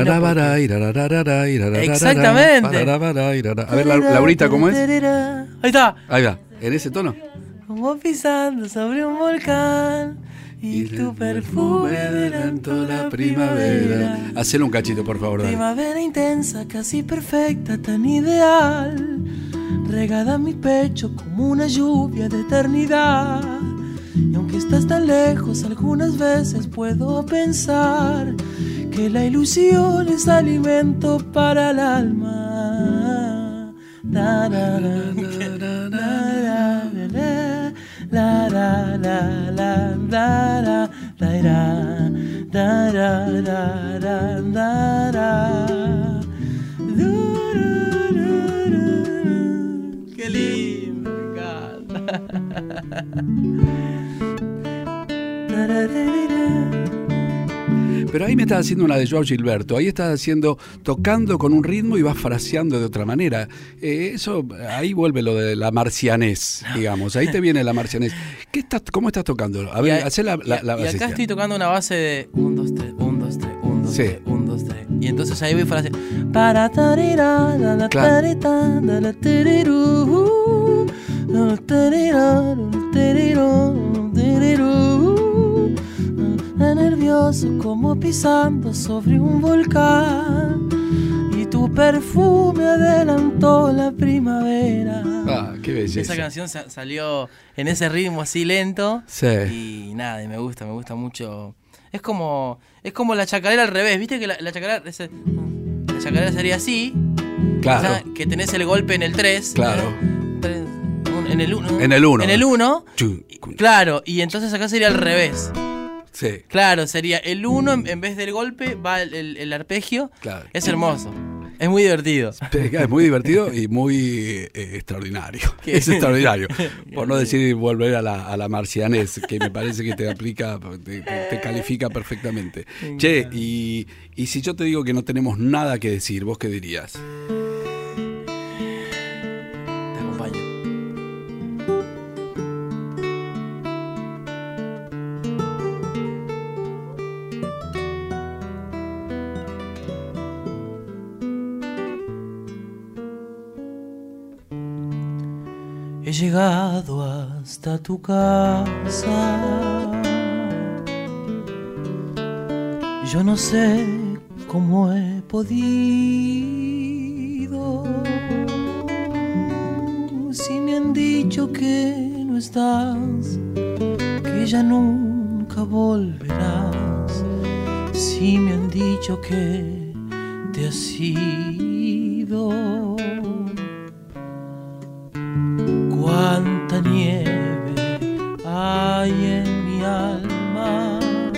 Exactamente. A ver, Laurita, ¿cómo es? Ahí está. Ahí va, en ese tono. Como pisando sobre un volcán. Y tu perfume adelantó la primavera. Hacelo un cachito, por favor, dale. Primavera intensa, casi perfecta, tan ideal. Regada en mi pecho como una lluvia de eternidad. Y aunque estás tan lejos, algunas veces puedo pensar que la ilusión es alimento para el alma. La, la, la, la, la, la, la. La la la la la la la da da da da da da. Qué lindo, me encanta. Pero ahí me estás haciendo una de Joao Gilberto, ahí estás tocando con un ritmo y vas fraseando de otra manera. Eso, ahí vuelve lo de la marcianés, digamos, ahí te viene la marcianés. ¿Cómo estás tocando? A ver, hacé la base. Y acá estoy tocando una base de 1, 2, 3, 1, 2, 3, 1, 2, 3, 1, 2, 3. Y entonces ahí voy fraseando. Para tarira, la la tarita, la la tiriru, la tiriru, tiriru, tiriru. Nervioso como pisando sobre un volcán y tu perfume adelantó la primavera. Ah, qué belleza. Esa canción salió en ese ritmo así lento. Sí. Y nada, y me gusta mucho. Es como la chacarera al revés, ¿viste? Que la chacarera sería así. Claro. O sea, que tenés el golpe en el 3. Claro. En el 1. En el 1. En el 1. Claro, y entonces acá sería al revés. Sí. Claro, sería el 1 en vez del golpe, va el arpegio. Claro. Es hermoso. Es muy divertido. Es muy divertido y muy extraordinario. ¿Qué? Es extraordinario. Por no decir volver a la marcianés, que me parece que te aplica, te califica perfectamente. Che, y si yo te digo que no tenemos nada que decir, ¿vos qué dirías? Te acompaño. He llegado hasta tu casa. Yo no sé cómo he podido. Si me han dicho que no estás, que ya nunca volverás. Si me han dicho que te has ido. Cuánta nieve hay en mi alma,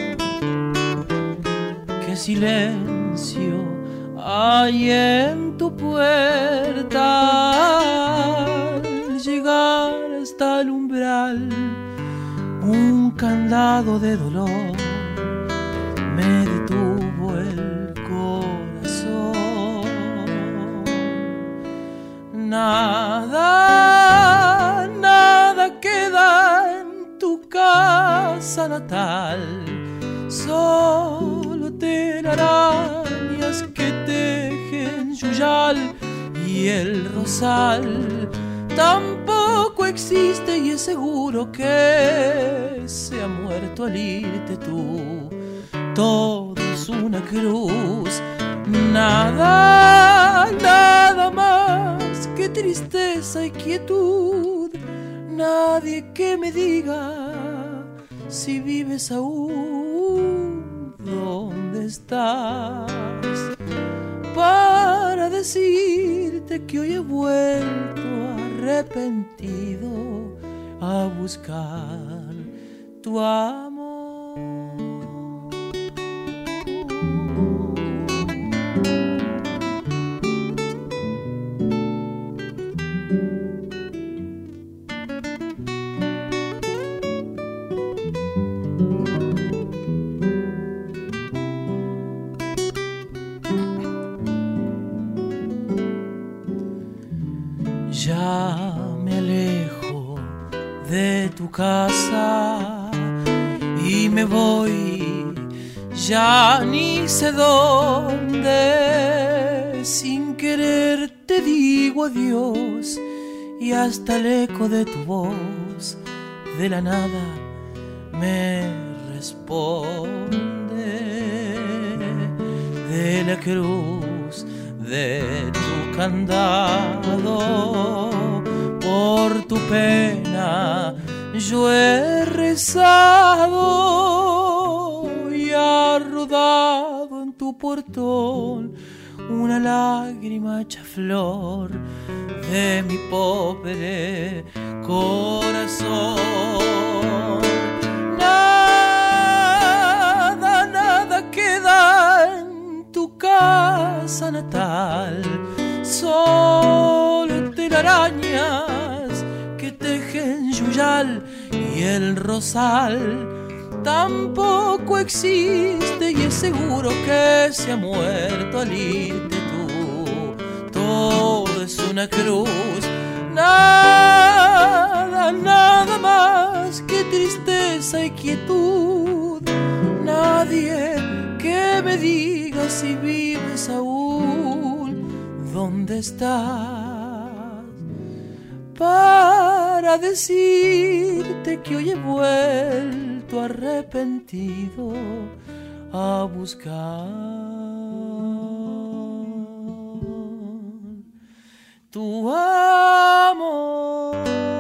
qué silencio hay en tu puerta. hasta el umbral, un candado de dolor me detuvo el corazón. Nada, nada queda en tu casa natal, solo telarañas que tejen yuyal, y el rosal tampoco existe, y es seguro que se ha muerto al irte tú. Todo es una cruz, nada, nada más que tristeza y quietud. Nadie que me diga si vives aún, ¿dónde estás? Para decirte que hoy he vuelto arrepentido a buscar tu amor. Ya me alejo de tu casa y me voy, ya ni sé dónde. Sin querer te digo adiós, y hasta el eco de tu voz de la nada me responde. De la cruz de tu candado, por tu pena yo he rezado, y ha rodado en tu portón una lágrima hecha flor de mi pobre corazón. Nada, nada queda en tu casa natal, solo telarañas que tejen yuyal, y el rosal tampoco existe, y es seguro que se ha muerto al irte tú. Todo es una cruz, nada, nada más que tristeza y quietud. Nadie que me diga si vives aún, ¿dónde estás? Para decirte que hoy he vuelto arrepentido a buscar tu amor.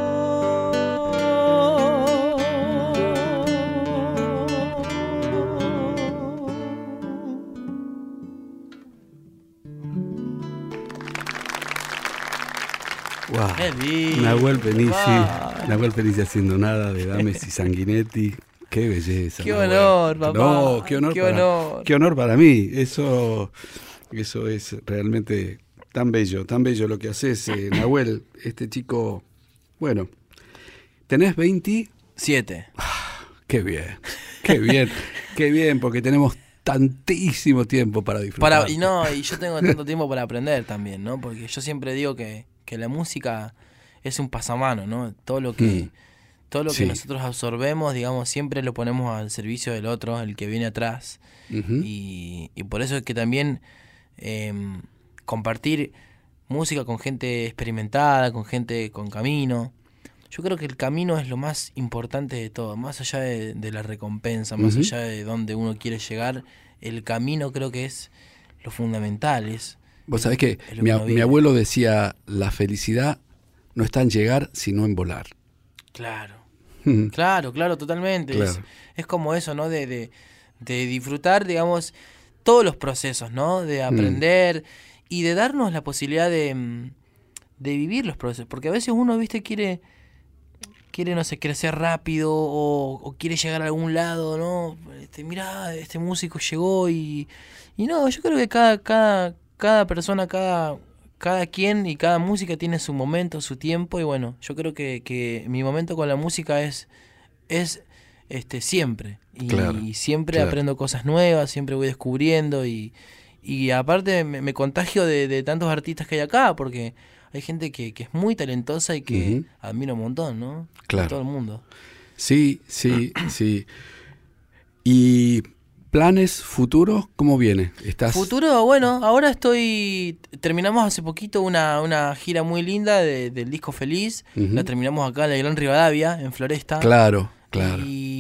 Wow. Nahuel Penici haciendo nada de Dames y Sanguinetti. Qué belleza. Qué Nahuel. honor, papá. No, qué honor, qué honor para mí. Eso es realmente tan bello lo que haces, Nahuel. Este chico, bueno, tenés 27. Qué bien, qué bien, porque tenemos tantísimo tiempo para disfrutar. Y yo tengo tanto tiempo para aprender también, ¿no? Porque yo siempre digo que la música es un pasamano, ¿no? Todo lo que Sí. nosotros absorbemos, digamos, siempre lo ponemos al servicio del otro, el que viene atrás. Uh-huh. Y por eso es que también compartir música con gente experimentada, con gente con camino. Yo creo que el camino es lo más importante de todo, más allá de la recompensa, más allá de dónde uno quiere llegar. El camino creo que es lo fundamental. Vos sabés que mi abuelo decía, la felicidad no está en llegar, sino en volar. Claro, claro, totalmente. Claro. Es como eso, ¿no? De disfrutar, digamos, todos los procesos, ¿no? De aprender y de darnos la posibilidad de vivir los procesos. Porque a veces uno, viste, quiere, no sé, crecer rápido o quiere llegar a algún lado, ¿no? Mirá, este músico llegó y no, yo creo que cada persona, cada cada quien y cada música tiene su momento, su tiempo, y bueno, yo creo que mi momento con la música es siempre. Y, Claro, y siempre claro. aprendo cosas nuevas, siempre voy descubriendo y aparte me contagio de tantos artistas que hay acá, porque hay gente que es muy talentosa y que Ujú. admiro un montón, ¿no? Claro. De todo el mundo. Sí, sí, sí. ¿Y planes futuros? ¿Cómo viene? ¿Estás? Futuro, bueno, ahora terminamos hace poquito una gira muy linda del disco Feliz. Ujú. La terminamos acá en la Gran Rivadavia, en Floresta. Claro, claro.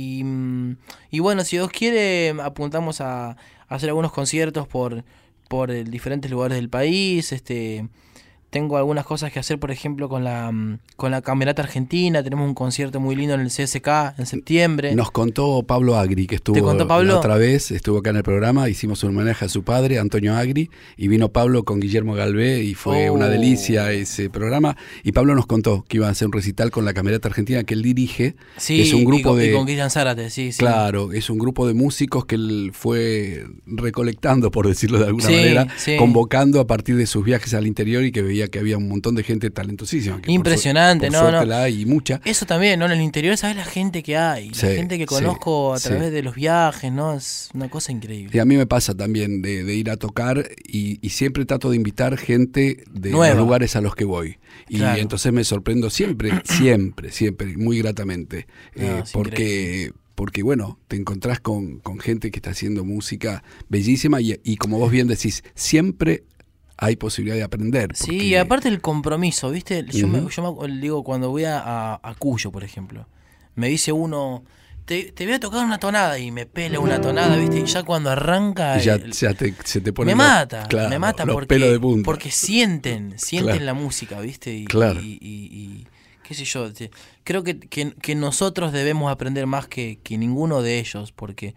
Y bueno, si Dios quiere, apuntamos a hacer algunos conciertos por diferentes lugares del país. Tengo algunas cosas que hacer, por ejemplo, con la Camerata Argentina. Tenemos un concierto muy lindo en el CSK en septiembre. Nos contó Pablo Agri, que estuvo ¿Te contó Pablo? la otra vez, estuvo acá en el programa, hicimos un homenaje a su padre, Antonio Agri, y vino Pablo con Guillermo Galvé, y fue una delicia ese programa. Y Pablo nos contó que iba a hacer un recital con la Camerata Argentina que él dirige. Sí, Es un grupo y con Cristian Zárate, sí. Claro, es un grupo de músicos que él fue recolectando, por decirlo de alguna Sí, manera, sí. convocando a partir de sus viajes al interior, y que veía que había un montón de gente talentosísima. Que Impresionante, por ¿no? suerte No. la hay, y mucha. Eso también, ¿no? En el interior, ¿sabes la gente que hay? Sí, La gente que sí, conozco a sí. través de los viajes, ¿no? Es una cosa increíble. Sí, a mí me pasa también de ir a tocar y siempre trato de invitar gente de Nueva. los lugares a los que voy. Y Claro. entonces me sorprendo siempre, siempre, muy gratamente. No, es Porque bueno, te encontrás con gente que está haciendo música bellísima y como vos bien decís, siempre hay posibilidad de aprender. Sí, porque- y aparte el compromiso, ¿viste? Yo Ujú. me digo, cuando voy a Cuyo, por ejemplo, me dice uno, te voy a tocar una tonada, y me pela una tonada, ¿viste? Y ya cuando arranca... Y ya se te pone me mata los porque, pelos de punta. porque sienten Claro. la música, ¿viste? Y, Claro. y qué sé yo, creo que nosotros debemos aprender más que ninguno de ellos, porque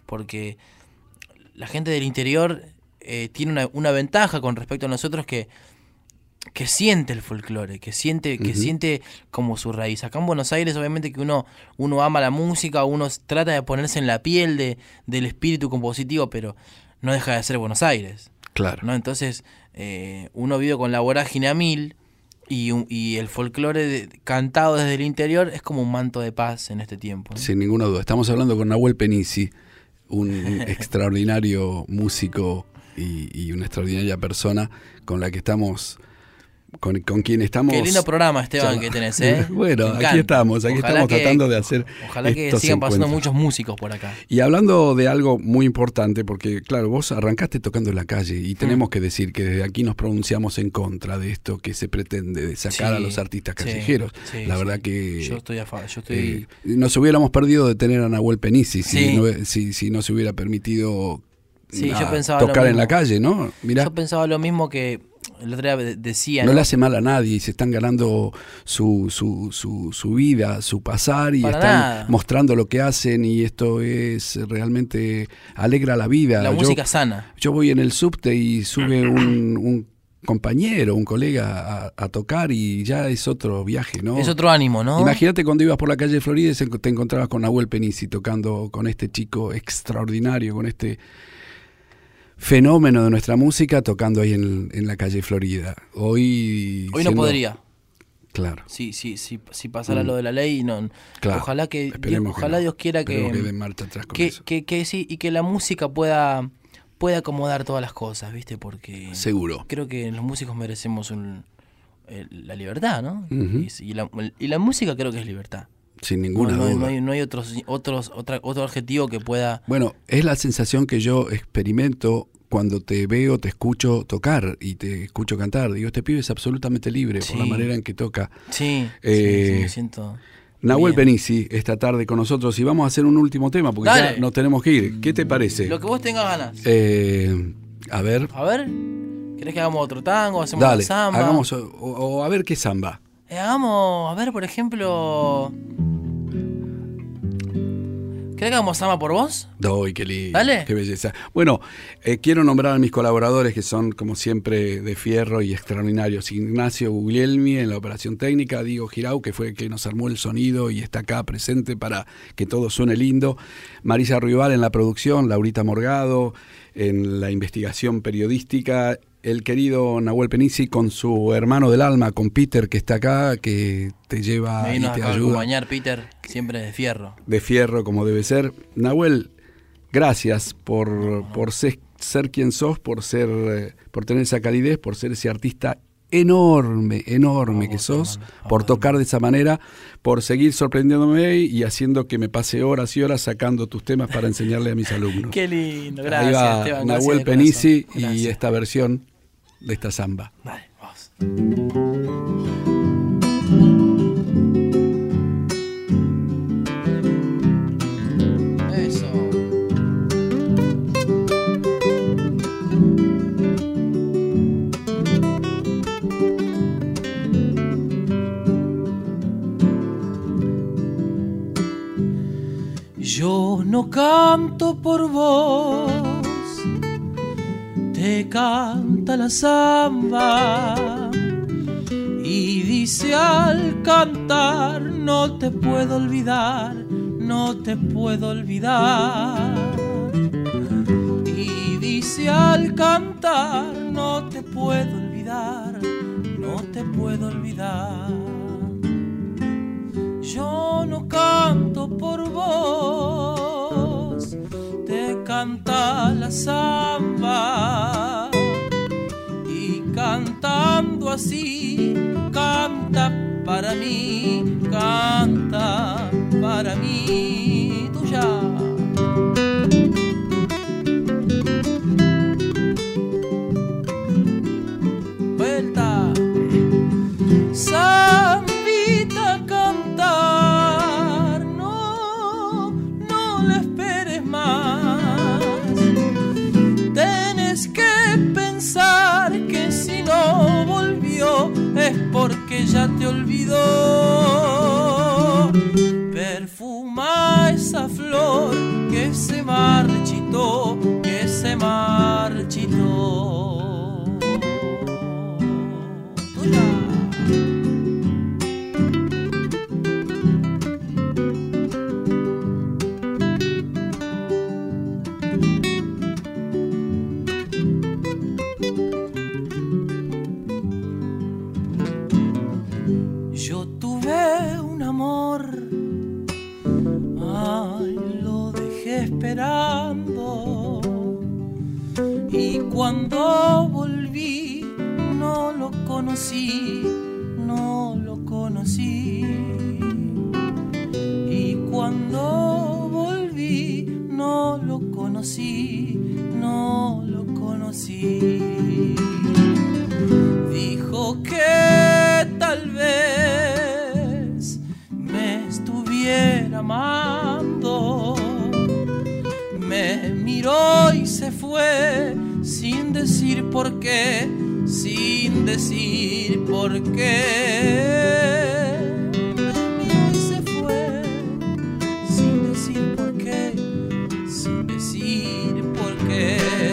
la gente del interior tiene una ventaja con respecto a nosotros que siente el folclore, que siente como su raíz. Acá en Buenos Aires, obviamente que uno ama la música, uno trata de ponerse en la piel del espíritu compositivo, pero no deja de ser Buenos Aires, Claro. ¿no? Entonces, uno vive con la vorágine a mil, y el folclore cantado desde el interior es como un manto de paz en este tiempo, ¿no? Sin ninguna duda. Estamos hablando con Nahuel Penisi, un extraordinario músico y una extraordinaria persona con la que estamos, con quien estamos. Qué lindo programa, Esteban, Ya. que tenés, ¿eh? Bueno, Me aquí encanta. estamos Ojalá que- tratando de hacer. Ojalá que estos sigan pasando encuentros. muchos músicos por acá. Y hablando de algo muy importante, porque claro, vos arrancaste tocando en la calle y tenemos que decir que desde aquí nos pronunciamos en contra de esto que se pretende, de sacar Sí, a los artistas sí, callejeros. sí, La sí. verdad que Yo estoy nos hubiéramos perdido de tener a Nahuel Penisi Sí. si no se hubiera permitido Sí, yo pensaba lo tocar en mismo. la calle, ¿no? Mirá, Yo pensaba lo mismo que el otro día decía, no ¿no? le hace mal a nadie y se están ganando su vida, su pasar, y Para están nada. mostrando lo que hacen, y esto es realmente alegra la vida. La música sana. Yo voy en el subte y sube un compañero, un colega a tocar, y ya es otro viaje, ¿no? Es otro ánimo, ¿no? Imagínate cuando ibas por la calle de Florida y te encontrabas con Nahuel Penisi tocando con este chico extraordinario, con este fenómeno de nuestra música, tocando ahí en la calle Florida. Hoy no siendo- podría. Claro, Si pasara lo de la ley, no. claro. Ojalá que Esperemos que ojalá no. Dios quiera Esperemos que den marcha atrás con que, eso. que sí, y que la música pueda acomodar todas las cosas, ¿viste? Porque Seguro. creo que los músicos merecemos la libertad, ¿no? Ujú. Y la música creo que es libertad. Sin ninguna no, duda. no hay otro adjetivo que pueda... Bueno, es la sensación que yo experimento cuando te veo, te escucho tocar y te escucho cantar. Digo, este pibe es absolutamente libre por la Sí. manera en que toca. Sí, Eh, me siento... Nahuel bien. Penisi, esta tarde con nosotros, y vamos a hacer un último tema porque Dale. ya nos tenemos que ir. ¿Qué te parece? Lo que vos tengas ganas. A ver, A ver, ¿querés que hagamos otro tango? ¿Hacemos dale, una samba? hagamos o a ver qué samba. Hagamos, a ver, por ejemplo... ¿Querés que hagamos samba por vos? Doy, qué lindo, Dale. qué belleza. Bueno, quiero nombrar a mis colaboradores que son, como siempre, de fierro y extraordinarios. Ignacio Guglielmi en la operación técnica, Diego Girau, que fue el que nos armó el sonido y está acá presente para que todo suene lindo, Marisa Rival en la producción, Laurita Morgado en la investigación periodística, el querido Nahuel Penisi con su hermano del alma, con Peter, que está acá, que te lleva Me vino y te a ayuda. acompañar, Peter, siempre de fierro. De fierro, como debe ser. Nahuel, gracias por ser quien sos, por tener esa calidez, por ser ese artista enorme que sos, por tocar de esa manera, por seguir sorprendiéndome y haciendo que me pase horas y horas sacando tus temas para enseñarle a mis alumnos. Qué lindo, gracias. Ahí va Esteban, Nahuel gracias de Penisi corazón. y Gracias. esta versión de esta samba. Dale, vamos. Eso. Yo no canto por vos, te canta la samba y dice al cantar no te puedo olvidar, no te puedo olvidar. Y dice al cantar no te puedo olvidar, no te puedo olvidar. Yo no canto por vos, te canta la samba y cantando así canta para mí, canta para mí, tuya. Vuelta. Sambita cantar, no la esperes más. Tenés que pensar que si no volvió es porque ya te olvidó. Perfuma esa flor que se marchitó, que se marchitó. Tuya. Yo tuve un amor, ay, lo dejé esperando y cuando volví no lo conocí, no lo conocí. Y cuando volví no lo conocí, no lo conocí. Dijo que tal vez me estuviera amando, me miró y se fue sin decir por qué, sin decir por qué. Me miró y se fue sin decir por qué, sin decir por qué.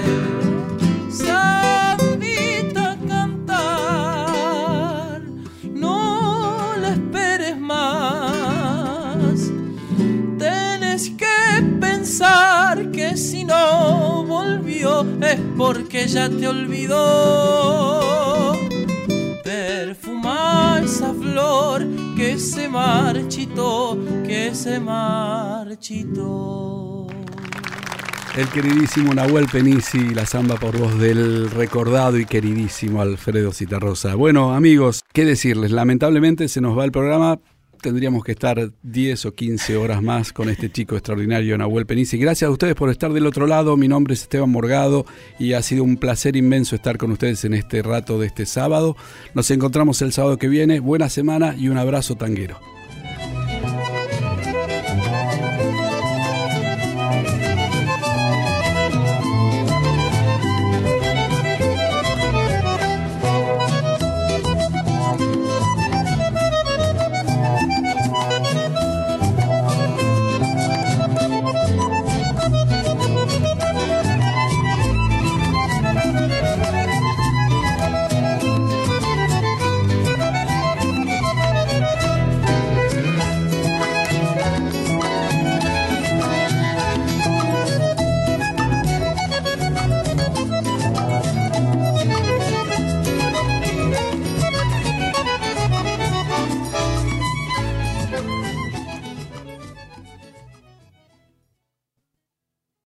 Sambita cantar, no la esperes más. Tenés que pensar que si no volvió es porque ya te olvidó. Perfuma esa flor que se marchitó, que se marchitó. El queridísimo Nahuel Penisi, la samba por voz del recordado y queridísimo Alfredo Zitarrosa. Bueno, amigos, ¿qué decirles? Lamentablemente se nos va el programa. Tendríamos que estar 10 o 15 horas más con este chico extraordinario, Nahuel Penisi. Gracias a ustedes por estar del otro lado. Mi nombre es Esteban Morgado y ha sido un placer inmenso estar con ustedes en este rato de este sábado. Nos encontramos el sábado que viene. Buena semana y un abrazo tanguero.